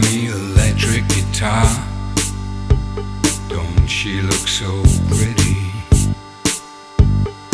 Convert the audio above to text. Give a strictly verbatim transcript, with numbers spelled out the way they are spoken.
me electric guitar. Don't she look so pretty?